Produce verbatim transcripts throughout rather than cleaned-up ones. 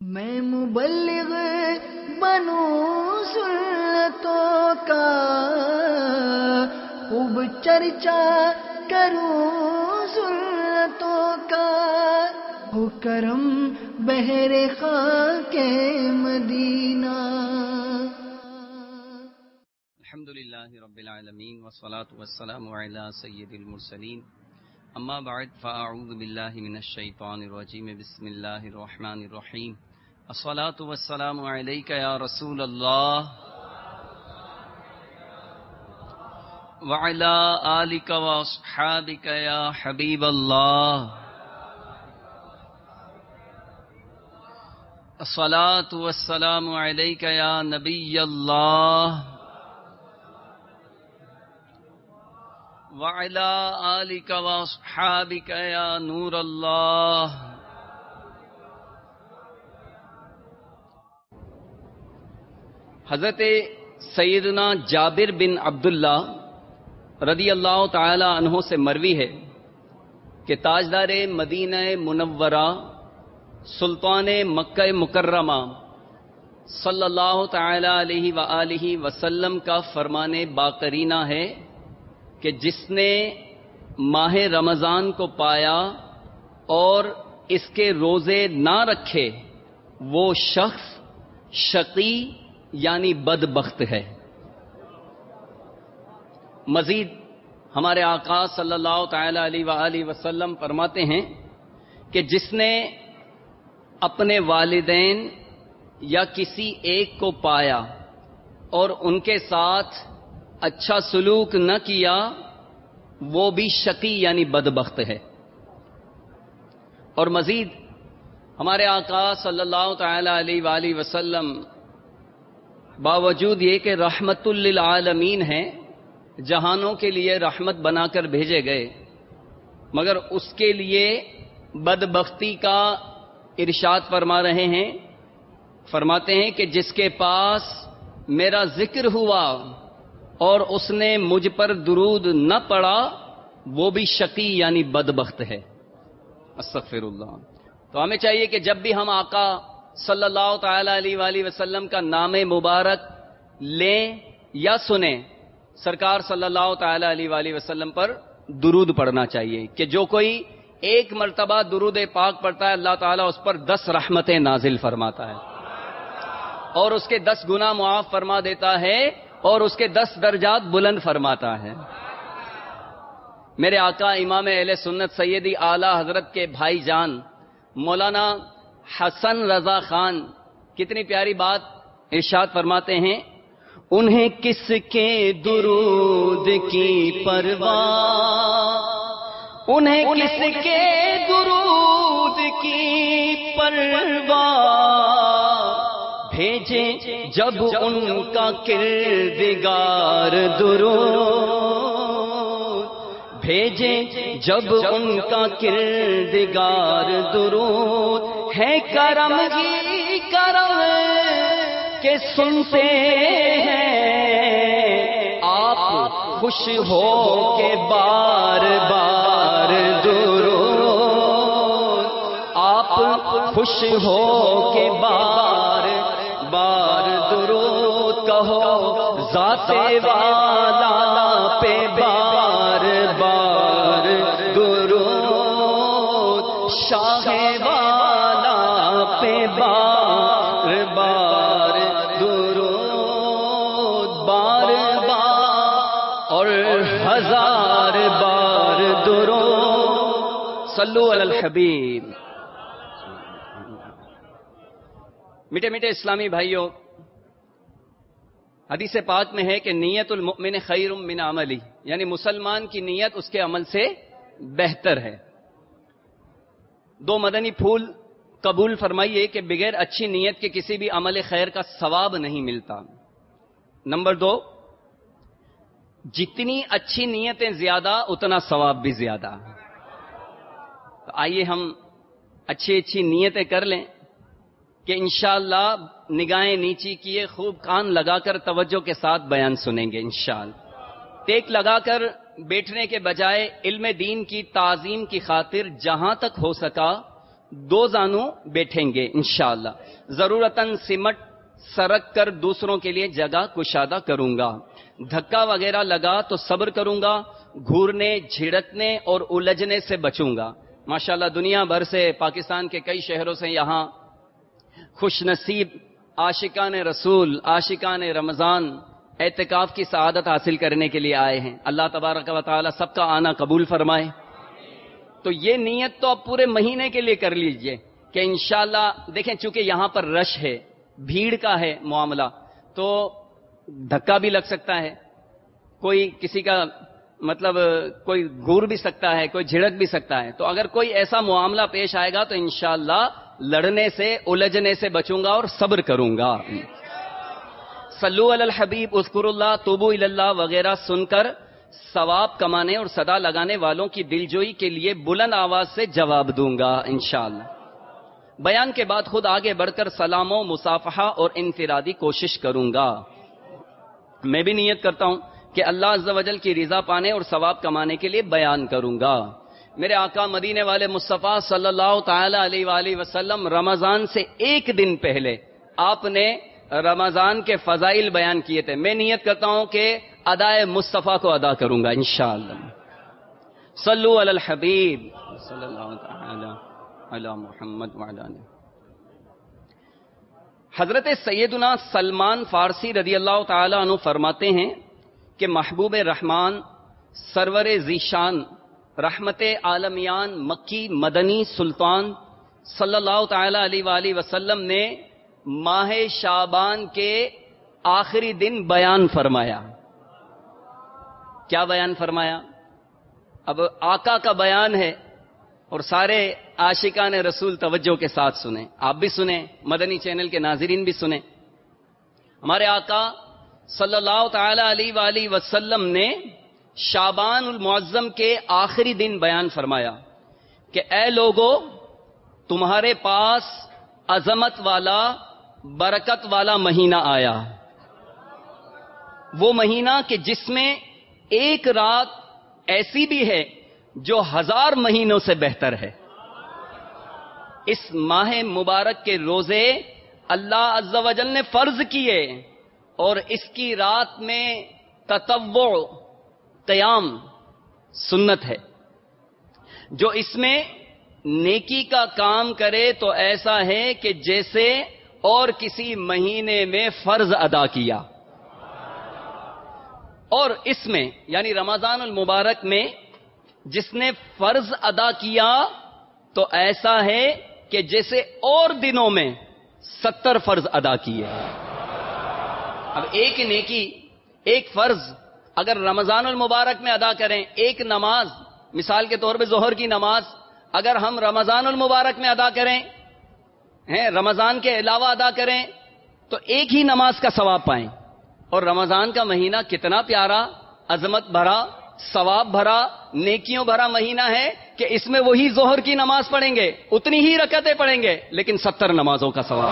میں مبلغ بنوں سنتوں کا، خوب چرچا کروں سنتوں کا، ہو کرم بہر خاک مدینہ۔ الحمدللہ رب العالمین والصلاة والسلام علی سید المرسلین، اما بعد فاعوذ باللہ من الشیطان الرجیم، بسم اللہ الرحمن الرحیم۔ الصلاة والسلام علیک یا رسول اللہ وعلی آلک واصحابک یا حبیب اللہ۔ الصلاة والسلام علیک یا نبی اللہ وعلی آلک واصحابک یا نور اللہ۔ حضرت سیدنا جابر بن عبداللہ رضی اللہ تعالی عنہ سے مروی ہے کہ تاجدار مدینہ منورہ سلطان مکہ مکرمہ صلی اللہ تعالی علیہ وآلہ وسلم کا فرمان باقرینہ ہے کہ جس نے ماہ رمضان کو پایا اور اس کے روزے نہ رکھے وہ شخص شقی یعنی بدبخت ہے۔ مزید ہمارے آقا صلی اللہ تعالی علیہ وآلہ وسلم فرماتے ہیں کہ جس نے اپنے والدین یا کسی ایک کو پایا اور ان کے ساتھ اچھا سلوک نہ کیا وہ بھی شقی یعنی بدبخت ہے۔ اور مزید ہمارے آقا صلی اللہ تعالی علیہ وآلہ وسلم باوجود یہ کہ رحمت للعالمین ہیں، جہانوں کے لیے رحمت بنا کر بھیجے گئے، مگر اس کے لیے بدبختی کا ارشاد فرما رہے ہیں۔ فرماتے ہیں کہ جس کے پاس میرا ذکر ہوا اور اس نے مجھ پر درود نہ پڑا وہ بھی شقی یعنی بدبخت ہے۔ استغفر اللہ۔ تو ہمیں چاہیے کہ جب بھی ہم آقا صلی اللہ تعالی علیہ وآلہ وسلم کا نام مبارک لیں یا سنیں، سرکار صلی اللہ تعالی علیہ وآلہ وسلم پر درود پڑھنا چاہیے کہ جو کوئی ایک مرتبہ درود پاک پڑھتا ہے اللہ تعالیٰ اس پر دس رحمتیں نازل فرماتا ہے اور اس کے دس گناہ معاف فرما دیتا ہے اور اس کے دس درجات بلند فرماتا ہے۔ میرے آقا امام اہل سنت سیدی اعلی حضرت کے بھائی جان مولانا حسن رضا خان کتنی پیاری بات ارشاد فرماتے ہیں، انہیں کس کے درود کی پرواہ، انہیں کس کے درود کی پرواہ، بھیجے جب ان کا کردگار درود، بھیجے جب ان کا کردگار درود، ہے کرم ہی کرم کہ سنتے ہیں آپ خوش ہو کے بار بار درود، آپ خوش ہو کے بار بار درود، کہو ذات والا پہ بار بار درود، شاہ والا پہ بار بار درود، بار بار اور ہزار بار درود۔ صلو علی الحبیب۔ میٹھے میٹھے اسلامی بھائیوں، حدیث پاک میں ہے کہ نیت المؤمن خیر من عملی، یعنی مسلمان کی نیت اس کے عمل سے بہتر ہے۔ دو مدنی پھول قبول فرمائیے کہ بغیر اچھی نیت کے کسی بھی عمل خیر کا ثواب نہیں ملتا۔ نمبر دو، جتنی اچھی نیتیں زیادہ اتنا ثواب بھی زیادہ۔ تو آئیے ہم اچھی اچھی نیتیں کر لیں کہ انشاءاللہ نگاہیں نیچی کیے خوب کان لگا کر توجہ کے ساتھ بیان سنیں گے انشاءاللہ۔ ٹیک لگا کر بیٹھنے کے بجائے علم دین کی تعظیم کی خاطر جہاں تک ہو سکا دو زانو بیٹھیں گے انشاءاللہ. ضرورتاً سمٹ سرک کر دوسروں کے لیے جگہ کشادہ کروں گا. دھکا وغیرہ لگا تو صبر کروں گا. گھورنے جھڑکنے اور الجھنے سے بچوں گا. ماشاءاللہ دنیا بھر سے، پاکستان کے کئی شہروں سے یہاں خوش نصیب عاشقان رسول، عاشقان رمضان اعتکاف کی سعادت حاصل کرنے کے لیے آئے ہیں. اللہ تبارک و تعالی سب کا آنا قبول فرمائے. تو یہ نیت تو آپ پورے مہینے کے لیے کر لیجئے کہ انشاءاللہ دیکھیں چونکہ یہاں پر رش ہے، بھیڑ کا ہے معاملہ، تو دھکا بھی لگ سکتا ہے، کوئی کسی کا مطلب کوئی گور بھی سکتا ہے، کوئی جھڑک بھی سکتا ہے. تو اگر کوئی ایسا معاملہ پیش آئے گا تو انشاءاللہ لڑنے سے الجھنے سے بچوں گا اور صبر کروں گا. صلو علی الحبیب، اذکر اللہ، توبو الی اللہ وغیرہ سن کر ثواب کمانے اور صدا لگانے والوں کی دلجوئی کے لیے بلند آواز سے جواب دوں گا انشاءاللہ. بیان کے بعد خود آگے بڑھ کر سلام و مصافحہ اور انفرادی کوشش کروں گا. میں بھی نیت کرتا ہوں کہ اللہ عز و جل کی رضا پانے اور ثواب کمانے کے لیے بیان کروں گا. میرے آقا مدینے والے مصطفیٰ صلی اللہ تعالی علیہ وآلہ وسلم رمضان سے ایک دن پہلے آپ نے رمضان کے فضائل بیان کیے تھے. میں نیت کرتا ہوں کہ ادائے مصطفیٰ کو ادا کروں گا انشاءاللہ. صلو علی الحبیب صلی اللہ تعالی علی محمد وعلی آلہ. حضرت سیدنا سلمان فارسی رضی اللہ تعالی عنہ فرماتے ہیں کہ محبوب رحمان سرور ذیشان رحمت عالمیان مکی مدنی سلطان صلی اللہ تعالی علیہ وآلہ وسلم نے ماہ شعبان کے آخری دن بیان فرمایا. کیا بیان فرمایا؟ اب آقا کا بیان ہے اور سارے عاشقان رسول توجہ کے ساتھ سنیں، آپ بھی سنیں، مدنی چینل کے ناظرین بھی سنیں. ہمارے آقا صلی اللہ تعالی علیہ وآلہ وسلم نے شعبان المعظم کے آخری دن بیان فرمایا کہ اے لوگو، تمہارے پاس عظمت والا برکت والا مہینہ آیا، وہ مہینہ کہ جس میں ایک رات ایسی بھی ہے جو ہزار مہینوں سے بہتر ہے. اس ماہ مبارک کے روزے اللہ عز و جل نے فرض کیے اور اس کی رات میں تطوع قیام سنت ہے. جو اس میں نیکی کا کام کرے تو ایسا ہے کہ جیسے اور کسی مہینے میں فرض ادا کیا. اور اس میں یعنی رمضان المبارک میں جس نے فرض ادا کیا تو ایسا ہے کہ جیسے اور دنوں میں ستر فرض ادا کیے. اب ایک نیکی، ایک فرض اگر رمضان المبارک میں ادا کریں، ایک نماز مثال کے طور پہ ظہر کی نماز اگر ہم رمضان المبارک میں ادا کریں، ہیں رمضان کے علاوہ ادا کریں تو ایک ہی نماز کا ثواب پائیں. اور رمضان کا مہینہ کتنا پیارا، عظمت بھرا، ثواب بھرا، نیکیوں بھرا مہینہ ہے کہ اس میں وہی ظہر کی نماز پڑھیں گے، اتنی ہی رکعتیں پڑھیں گے، لیکن ستر نمازوں کا ثواب.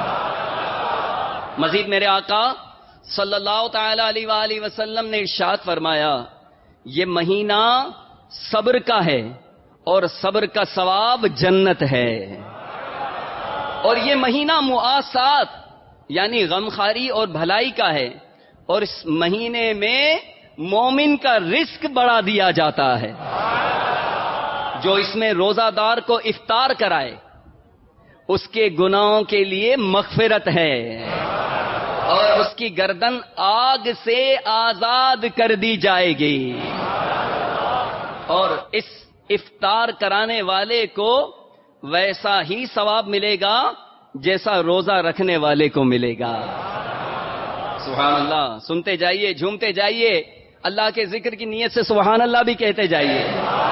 مزید میرے آقا صلی اللہ تعالی علیہ وآلہ وسلم نے ارشاد فرمایا یہ مہینہ صبر کا ہے اور صبر کا ثواب جنت ہے. اور یہ مہینہ معاسات یعنی غمخاری اور بھلائی کا ہے، اور اس مہینے میں مومن کا رزق بڑھا دیا جاتا ہے. جو اس میں روزہ دار کو افطار کرائے اس کے گناہوں کے لیے مغفرت ہے اور اس کی گردن آگ سے آزاد کر دی جائے گی. اور اس افطار کرانے والے کو ویسا ہی ثواب ملے گا جیسا روزہ رکھنے والے کو ملے گا. سبحان اللہ. سنتے جائیے، جھومتے جائیے، اللہ کے ذکر کی نیت سے سبحان اللہ بھی کہتے جائیے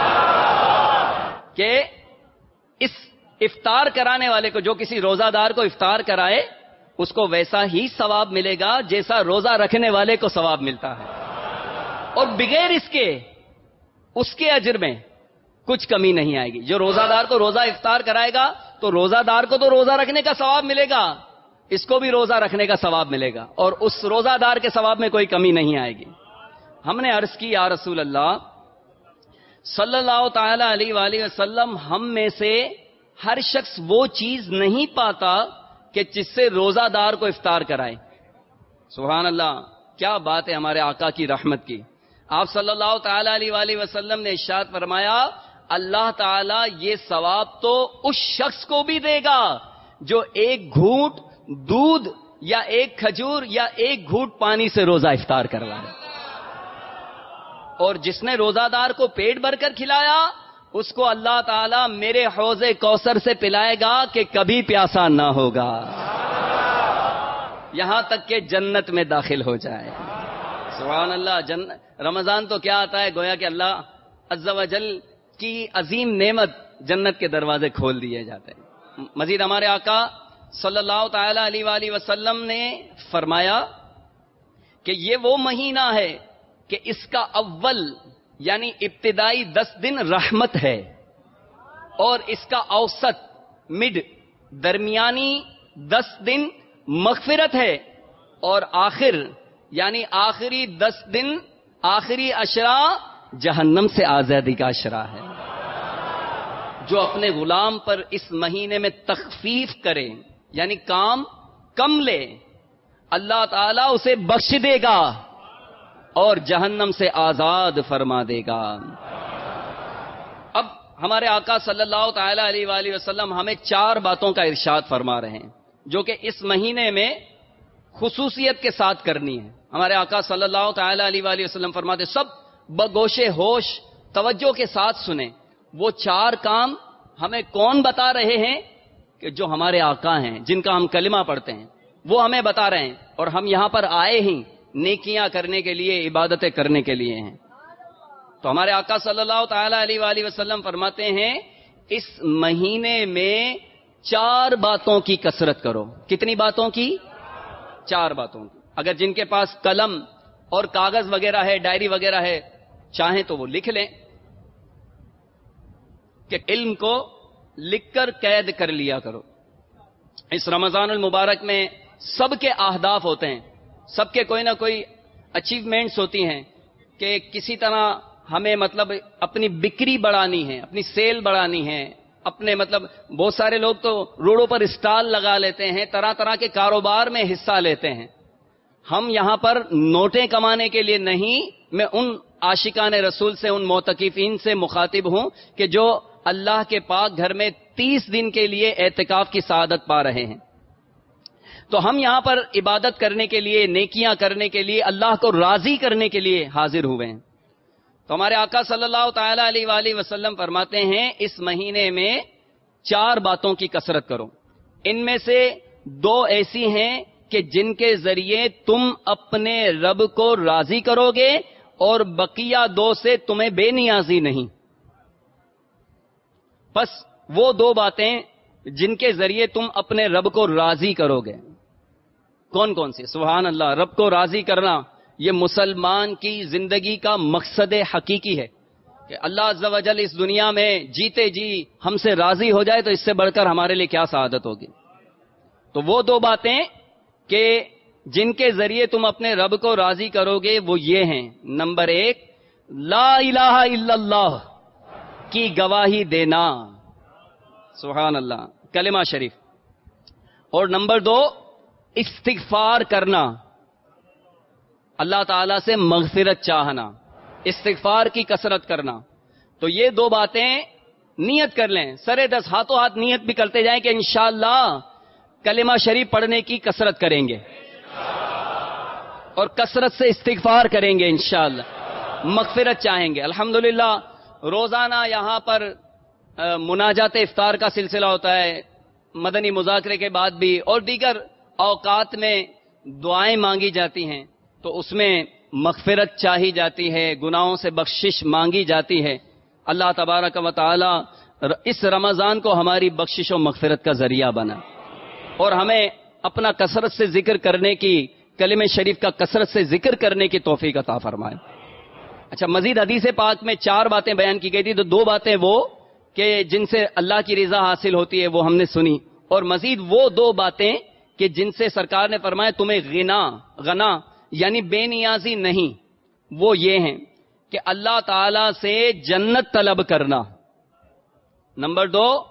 کہ اس افطار کرانے والے کو، جو کسی روزہ دار کو افطار کرائے اس کو ویسا ہی ثواب ملے گا جیسا روزہ رکھنے والے کو ثواب ملتا ہے، اور بغیر اس کے اس کے اجر میں کچھ کمی نہیں آئے گی. جو روزہ دار کو روزہ افطار کرائے گا تو روزہ دار کو تو روزہ رکھنے کا ثواب ملے گا، اس کو بھی روزہ رکھنے کا ثواب ملے گا، اور اس روزہ دار کے ثواب میں کوئی کمی نہیں آئے گی. ہم نے عرض کی یا رسول اللہ صلی اللہ تعالی علیہ وآلہ وسلم، ہم میں سے ہر شخص وہ چیز نہیں پاتا کہ جس سے روزہ دار کو افطار کرائے. سبحان اللہ، کیا بات ہے ہمارے آقا کی رحمت کی. آپ صلی اللہ تعالی علیہ وآلہ وسلم نے ارشاد فرمایا اللہ تعالیٰ یہ ثواب تو اس شخص کو بھی دے گا جو ایک گھونٹ دودھ یا ایک کھجور یا ایک گھونٹ پانی سے روزہ افطار کروائے، اور جس نے روزہ دار کو پیٹ بھر کر کھلایا اس کو اللہ تعالیٰ میرے حوض کوثر سے پلائے گا کہ کبھی پیاسا نہ ہوگا، یہاں تک کہ جنت میں داخل ہو جائے. سبحان اللہ. جن رمضان تو کیا آتا ہے، گویا کہ اللہ عز و جل کی عظیم نعمت، جنت کے دروازے کھول دیے جاتے ہیں. مزید ہمارے آقا صلی اللہ تعالی علیہ وآلہ وسلم نے فرمایا کہ یہ وہ مہینہ ہے کہ اس کا اول یعنی ابتدائی دس دن رحمت ہے، اور اس کا اوسط مڈ درمیانی دس دن مغفرت ہے، اور آخر یعنی آخری دس دن آخری عشرہ جہنم سے آزادی کا عشرہ ہے. جو اپنے غلام پر اس مہینے میں تخفیف کرے یعنی کام کم لے، اللہ تعالیٰ اسے بخش دے گا اور جہنم سے آزاد فرما دے گا. اب ہمارے آقا صلی اللہ تعالی علیہ وآلہ وسلم ہمیں چار باتوں کا ارشاد فرما رہے ہیں جو کہ اس مہینے میں خصوصیت کے ساتھ کرنی ہے. ہمارے آقا صلی اللہ تعالی علیہ وآلہ وسلم فرماتے سب بگوش ہوش توجہ کے ساتھ سنیں. وہ چار کام ہمیں کون بتا رہے ہیں کہ جو ہمارے آقا ہیں جن کا ہم کلمہ پڑھتے ہیں وہ ہمیں بتا رہے ہیں، اور ہم یہاں پر آئے ہی نیکیاں کرنے کے لیے، عبادتیں کرنے کے لیے ہیں. تو ہمارے آقا صلی اللہ تعالی علیہ وآلہ وسلم فرماتے ہیں اس مہینے میں چار باتوں کی کثرت کرو. کتنی باتوں کی؟ چار باتوں کی. اگر جن کے پاس قلم اور کاغذ وغیرہ ہے، ڈائری وغیرہ ہے، چاہیں تو وہ لکھ لیں کہ علم کو لکھ کر قید کر لیا کرو. اس رمضان المبارک میں سب کے اہداف ہوتے ہیں، سب کے کوئی نہ کوئی اچیومنٹس ہوتی ہیں کہ کسی طرح ہمیں مطلب اپنی بکری بڑھانی ہے، اپنی سیل بڑھانی ہے، اپنے مطلب بہت سارے لوگ تو روڈوں پر اسٹال لگا لیتے ہیں، طرح طرح کے کاروبار میں حصہ لیتے ہیں. ہم یہاں پر نوٹیں کمانے کے لیے نہیں، میں ان عاشقان رسول سے، ان معتکفین سے مخاطب ہوں کہ جو اللہ کے پاک گھر میں تیس دن کے لیے اعتکاف کی سعادت پا رہے ہیں. تو ہم یہاں پر عبادت کرنے کے لیے، نیکیاں کرنے کے لیے، اللہ کو راضی کرنے کے لیے حاضر ہوئے ہیں. تو ہمارے آقا صلی اللہ تعالی علیہ وآلہ وسلم فرماتے ہیں اس مہینے میں چار باتوں کی کثرت کرو. ان میں سے دو ایسی ہیں کہ جن کے ذریعے تم اپنے رب کو راضی کرو گے، اور بقیہ دو سے تمہیں بے نیازی نہیں. بس وہ دو باتیں جن کے ذریعے تم اپنے رب کو راضی کرو گے. کون کون سی؟ سبحان اللہ. رب کو راضی کرنا یہ مسلمان کی زندگی کا مقصد حقیقی ہے کہ اللہ عز و جل اس دنیا میں جیتے جی ہم سے راضی ہو جائے تو اس سے بڑھ کر ہمارے لیے کیا سعادت ہوگی. تو وہ دو باتیں کہ جن کے ذریعے تم اپنے رب کو راضی کرو گے وہ یہ ہیں. نمبر ایک، لا الہ الا اللہ کی گواہی دینا، سبحان اللہ، کلمہ شریف. اور نمبر دو، استغفار کرنا، اللہ تعالی سے مغفرت چاہنا، استغفار کی کثرت کرنا. تو یہ دو باتیں نیت کر لیں، سرے دس ہاتھوں ہاتھ نیت بھی کرتے جائیں کہ انشاءاللہ کلمہ شریف پڑھنے کی کثرت کریں گے اور کثرت سے استغفار کریں گے، انشاءاللہ مغفرت چاہیں گے. الحمدللہ روزانہ یہاں پر مناجات افطار کا سلسلہ ہوتا ہے، مدنی مذاکرے کے بعد بھی، اور دیگر اوقات میں دعائیں مانگی جاتی ہیں. تو اس میں مغفرت چاہی جاتی ہے، گناہوں سے بخشش مانگی جاتی ہے. اللہ تبارک و تعالی اس رمضان کو ہماری بخشش و مغفرت کا ذریعہ بنا، اور ہمیں اپنا کثرت سے ذکر کرنے کی، کلمہ شریف کا کثرت سے ذکر کرنے کی توفیق عطا فرمائے. اچھا، مزید حدیث پاک میں چار باتیں بیان کی گئی تھی، تو دو باتیں وہ کہ جن سے اللہ کی رضا حاصل ہوتی ہے وہ ہم نے سنی، اور مزید وہ دو باتیں کہ جن سے سرکار نے فرمایا تمہیں غنا غنا یعنی بے نیازی نہیں، وہ یہ ہیں کہ اللہ تعالی سے جنت طلب کرنا. نمبر دو،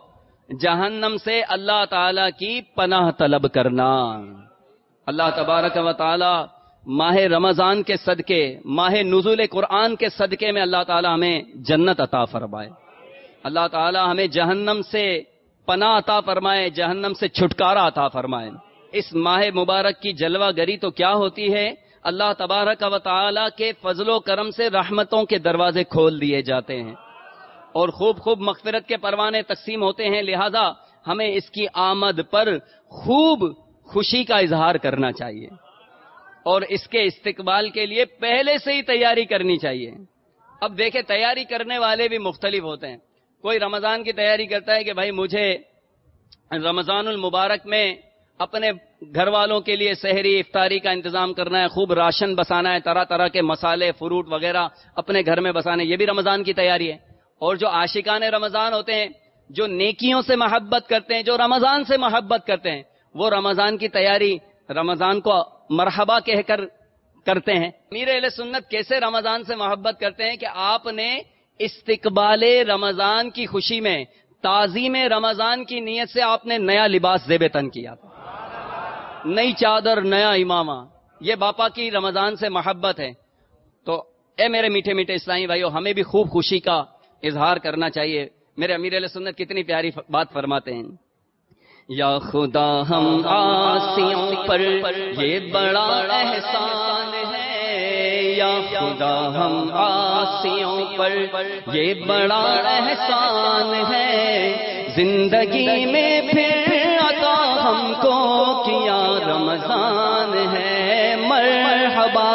جہنم سے اللہ تعالی کی پناہ طلب کرنا. اللہ تبارک و تعالی ماہ رمضان کے صدقے، ماہ نزول قرآن کے صدقے میں اللہ تعالی ہمیں جنت عطا فرمائے. اللہ تعالی ہمیں جہنم سے پناہ عطا فرمائے، جہنم سے چھٹکارا عطا فرمائے. اس ماہ مبارک کی جلوہ گری تو کیا ہوتی ہے؟ اللہ تبارک و تعالی کے فضل و کرم سے رحمتوں کے دروازے کھول دیے جاتے ہیں اور خوب خوب مغفرت کے پروانے تقسیم ہوتے ہیں. لہذا ہمیں اس کی آمد پر خوب خوشی کا اظہار کرنا چاہیے اور اس کے استقبال کے لیے پہلے سے ہی تیاری کرنی چاہیے. اب دیکھیں، تیاری کرنے والے بھی مختلف ہوتے ہیں. کوئی رمضان کی تیاری کرتا ہے کہ بھائی مجھے رمضان المبارک میں اپنے گھر والوں کے لیے سحری افطاری کا انتظام کرنا ہے، خوب راشن بسانا ہے، طرح طرح کے مسالے فروٹ وغیرہ اپنے گھر میں بسانے، یہ بھی رمضان کی تیاری ہے. اور جو عاشقان رمضان ہوتے ہیں، جو نیکیوں سے محبت کرتے ہیں، جو رمضان سے محبت کرتے ہیں، وہ رمضان کی تیاری رمضان کو مرحبا کہہ کر کرتے ہیں. امیر اہل سنت کیسے رمضان سے محبت کرتے ہیں کہ آپ نے استقبال رمضان کی خوشی میں تعظیم رمضان کی نیت سے آپ نے نیا لباس زیب تن کیا تھا، نئی چادر، نیا امامہ. یہ باپا کی رمضان سے محبت ہے. تو اے میرے میٹھے میٹھے اسلامی بھائیو، ہمیں بھی خوب خوشی کا اظہار کرنا چاہیے. میرے امیر اہل سنت کتنی پیاری بات فرماتے ہیں، یا خدا ہم عاصیوں پر یہ بڑا احسان ہے، یا خدا ہم عاصیوں پر یہ بڑا احسان ہے، زندگی میں پھر عطا ہم کو کیا رمضان ہے. مرحبا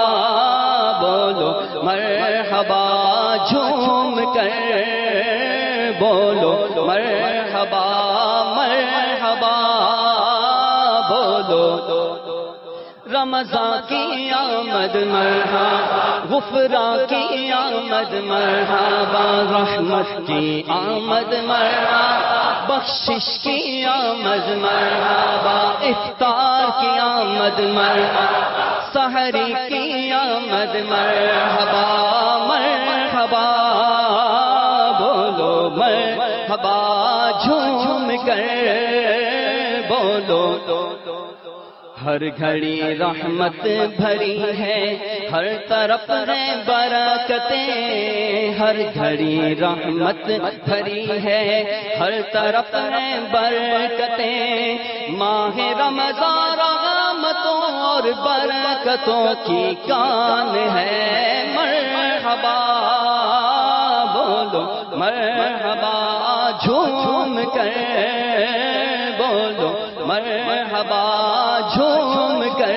بولو مرحبا، جھوم کر بولو مرحبا، مرحبا بولو. رمضان کی آمد مرحبا، غفران کی آمد مرحبا، رحمت کی آمد مرحبا، بخشش کی آمد مرحبا، افطار کی آمد مرحبا، سحری کی آمد مرحبا. مرحبا بولو مرحبا، جھوم کر بولو. ہر گھڑی رحمت بھری ہے، ہر طرف ہے برکتیں، ہر گھڑی رحمت بھری ہے، ہر طرف ہے برکتیں. ماہ رمضان رحمتوں اور برکتوں کی کان ہے. مرحبا بولو مرحبا، جھوم کر بولو مرحبا، جھوم کر.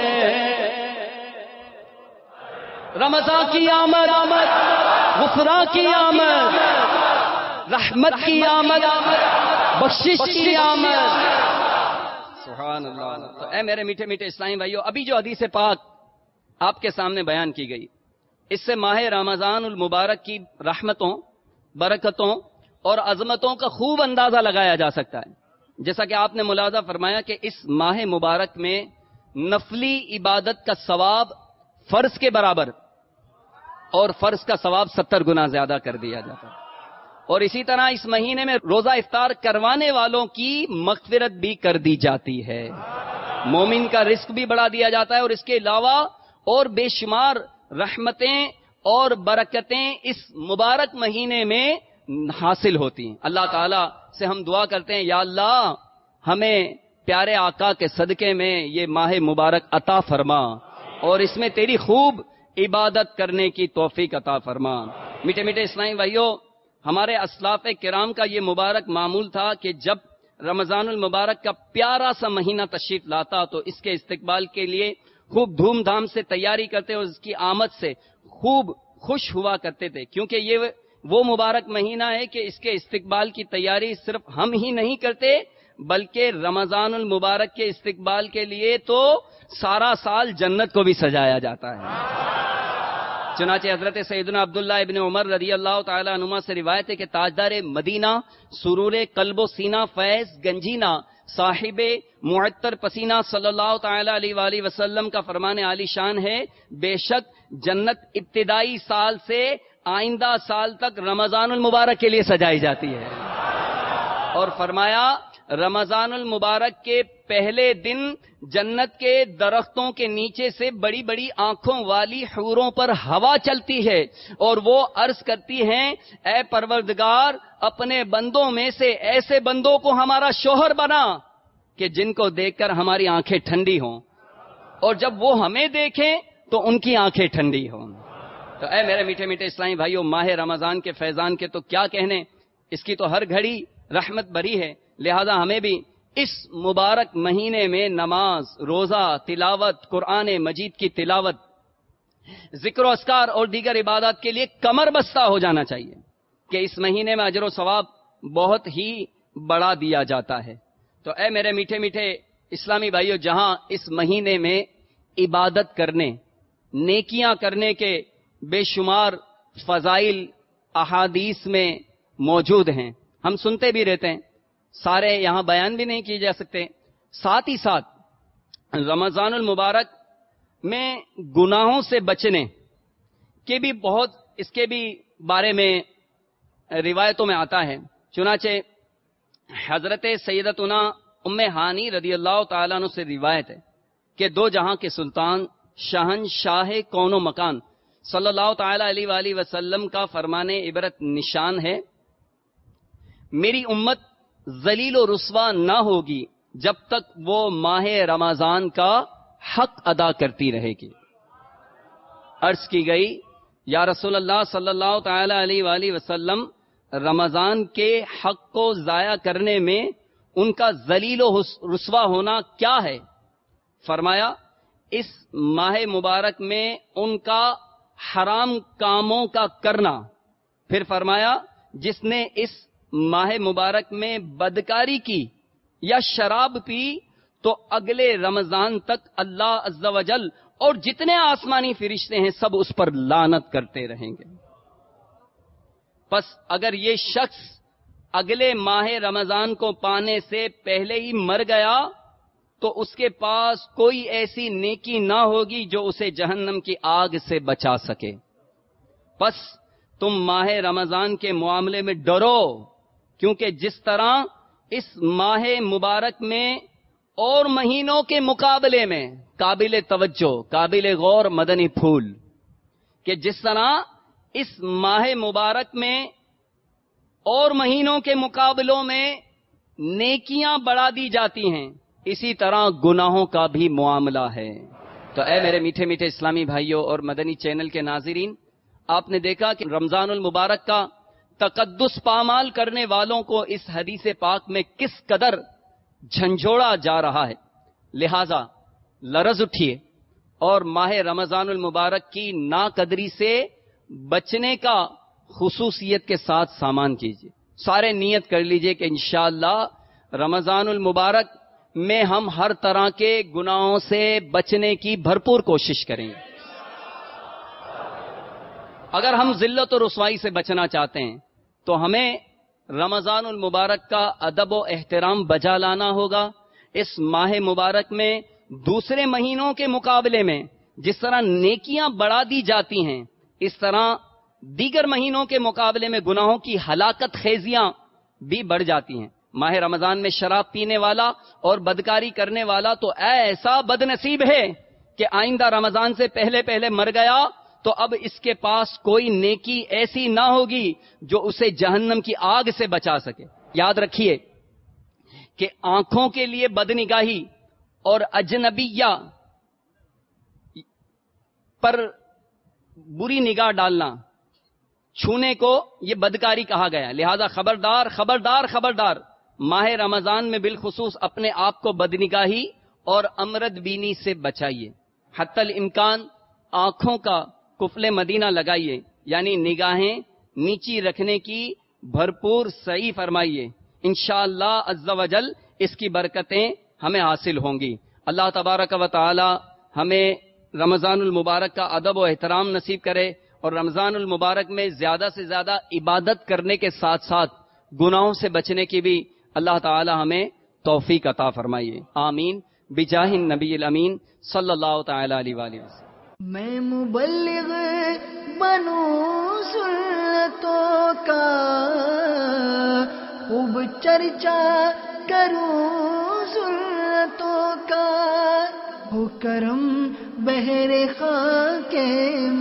رمضان کی آمد، غفران کی آمد، رحمت کی آمد، بخشش کی آمد. سبحان اللہ. تو اے میرے میٹھے میٹھے اسلامی بھائیو، ابھی جو حدیث پاک آپ کے سامنے بیان کی گئی، اس سے ماہ رمضان المبارک کی رحمتوں، برکتوں اور عظمتوں کا خوب اندازہ لگایا جا سکتا ہے. جیسا کہ آپ نے ملاحظہ فرمایا کہ اس ماہ مبارک میں نفلی عبادت کا ثواب فرض کے برابر اور فرض کا ثواب ستر گنا زیادہ کر دیا جاتا ہے. اور اسی طرح اس مہینے میں روزہ افطار کروانے والوں کی مغفرت بھی کر دی جاتی ہے، مومن کا رزق بھی بڑھا دیا جاتا ہے، اور اس کے علاوہ اور بے شمار رحمتیں اور برکتیں اس مبارک مہینے میں حاصل ہوتی ہیں. اللہ تعالی سے ہم دعا کرتے ہیں، یا اللہ ہمیں پیارے آقا کے صدقے میں یہ ماہ مبارک عطا فرما اور اس میں تیری خوب عبادت کرنے کی توفیق عطا فرما. میٹھے میٹھے اسلامی بھائیو، ہمارے اسلاف کرام کا یہ مبارک معمول تھا کہ جب رمضان المبارک کا پیارا سا مہینہ تشریف لاتا تو اس کے استقبال کے لیے خوب دھوم دھام سے تیاری کرتے اور اس کی آمد سے خوب خوش ہوا کرتے تھے، کیونکہ یہ وہ مبارک مہینہ ہے کہ اس کے استقبال کی تیاری صرف ہم ہی نہیں کرتے بلکہ رمضان المبارک کے استقبال کے لیے تو سارا سال جنت کو بھی سجایا جاتا ہے. چنانچہ حضرت سیدنا عبداللہ ابن عمر رضی اللہ تعالی عنہما سے روایت ہے کہ تاجدار مدینہ، سرور قلب و سینہ، فیض گنجینہ، صاحب معطر پسینہ صلی اللہ تعالی علیہ وآلہ وسلم کا فرمان عالی شان ہے، بے شک جنت ابتدائی سال سے آئندہ سال تک رمضان المبارک کے لیے سجائی جاتی ہے. اور فرمایا رمضان المبارک کے پہلے دن جنت کے درختوں کے نیچے سے بڑی بڑی آنکھوں والی حوروں پر ہوا چلتی ہے اور وہ عرض کرتی ہیں اے پروردگار اپنے بندوں میں سے ایسے بندوں کو ہمارا شوہر بنا کہ جن کو دیکھ کر ہماری آنکھیں ٹھنڈی ہوں، اور جب وہ ہمیں دیکھیں تو ان کی آنکھیں ٹھنڈی ہوں۔ تو اے میرے میٹھے میٹھے اسلامی بھائیوں، ماہ رمضان کے فیضان کے تو کیا کہنے، اس کی تو ہر گھڑی رحمت بری ہے، لہذا ہمیں بھی اس مبارک مہینے میں نماز، روزہ، تلاوت قرآن مجید کی تلاوت، ذکر و اذکار اور دیگر عبادات کے لیے کمر بستہ ہو جانا چاہیے کہ اس مہینے میں اجر و ثواب بہت ہی بڑھا دیا جاتا ہے۔ تو اے میرے میٹھے میٹھے اسلامی بھائیوں، جہاں اس مہینے میں عبادت کرنے، نیکیاں کرنے کے بے شمار فضائل احادیث میں موجود ہیں، ہم سنتے بھی رہتے ہیں، سارے یہاں بیان بھی نہیں کیے جا سکتے۔ ساتھ ہی ساتھ رمضان المبارک میں گناہوں سے بچنے کے بھی بہت، اس کے بھی بارے میں روایتوں میں آتا ہے۔ چنانچہ حضرت سیدتنا ام ہانی رضی اللہ تعالیٰ عنہ سے روایت ہے کہ دو جہاں کے سلطان شہنشاہ کون و مکان صلی اللہ تعالی علیہ وآلہ وسلم کا فرمان عبرت نشان ہے، میری امت ذلیل و رسوا نہ ہوگی جب تک وہ ماہ رمضان کا حق ادا کرتی رہے گی۔ عرض کی گئی یا رسول اللہ صلی اللہ تعالی علیہ وآلہ وسلم، رمضان کے حق کو ضائع کرنے میں ان کا ذلیل و رسوا ہونا کیا ہے؟ فرمایا اس ماہ مبارک میں ان کا حرام کاموں کا کرنا۔ پھر فرمایا جس نے اس ماہ مبارک میں بدکاری کی یا شراب پی تو اگلے رمضان تک اللہ عز و جل اور جتنے آسمانی فرشتے ہیں سب اس پر لعنت کرتے رہیں گے۔ پس اگر یہ شخص اگلے ماہ رمضان کو پانے سے پہلے ہی مر گیا تو اس کے پاس کوئی ایسی نیکی نہ ہوگی جو اسے جہنم کی آگ سے بچا سکے۔ پس تم ماہ رمضان کے معاملے میں ڈرو، کیونکہ جس طرح اس ماہ مبارک میں اور مہینوں کے مقابلے میں قابل توجہ، قابل غور مدنی پھول، کہ جس طرح اس ماہ مبارک میں اور مہینوں کے مقابلوں میں نیکیاں بڑھا دی جاتی ہیں، اسی طرح گناہوں کا بھی معاملہ ہے۔ تو اے میرے میٹھے میٹھے اسلامی بھائیوں اور مدنی چینل کے ناظرین، آپ نے دیکھا کہ رمضان المبارک کا تقدس پامال کرنے والوں کو اس حدیث پاک میں کس قدر جھنجھوڑا جا رہا ہے، لہذا لرز اٹھیے اور ماہ رمضان المبارک کی ناقدری سے بچنے کا خصوصیت کے ساتھ سامان کیجیے۔ سارے نیت کر لیجئے کہ انشاءاللہ رمضان المبارک میں ہم ہر طرح کے گناہوں سے بچنے کی بھرپور کوشش کریں گے۔ اگر ہم ذلت و رسوائی سے بچنا چاہتے ہیں تو ہمیں رمضان المبارک کا ادب و احترام بجا لانا ہوگا۔ اس ماہ مبارک میں دوسرے مہینوں کے مقابلے میں جس طرح نیکیاں بڑھا دی جاتی ہیں، اس طرح دیگر مہینوں کے مقابلے میں گناہوں کی ہلاکت خیزیاں بھی بڑھ جاتی ہیں۔ ماہ رمضان میں شراب پینے والا اور بدکاری کرنے والا تو ایسا بد نصیب ہے کہ آئندہ رمضان سے پہلے پہلے مر گیا تو اب اس کے پاس کوئی نیکی ایسی نہ ہوگی جو اسے جہنم کی آگ سے بچا سکے۔ یاد رکھیے کہ آنکھوں کے لیے بدنگاہی اور اجنبیہ پر بری نگاہ ڈالنا، چھونے کو یہ بدکاری کہا گیا، لہذا خبردار خبردار خبردار ماہ رمضان میں بالخصوص اپنے آپ کو بدنگاہی اور امرد بینی سے بچائیے۔ حتی الامکان آنکھوں کا کفل مدینہ لگائیے، یعنی نگاہیں نیچی رکھنے کی بھرپور صحیح فرمائیے۔ انشاءاللہ عز و جل اس کی برکتیں ہمیں حاصل ہوں گی۔ اللہ تبارک و تعالی ہمیں رمضان المبارک کا ادب و احترام نصیب کرے اور رمضان المبارک میں زیادہ سے زیادہ عبادت کرنے کے ساتھ ساتھ گناہوں سے بچنے کی بھی اللہ تعالی ہمیں توفیق عطا فرمائیے، آمین بجاہ النبی الامین صلی اللہ تعالی علیہ وآلہ وسلم۔ میں مبلغ بنوں سنتوں کا، خوب چرچا کروں سنتوں کا، ہو کرم بہر خاک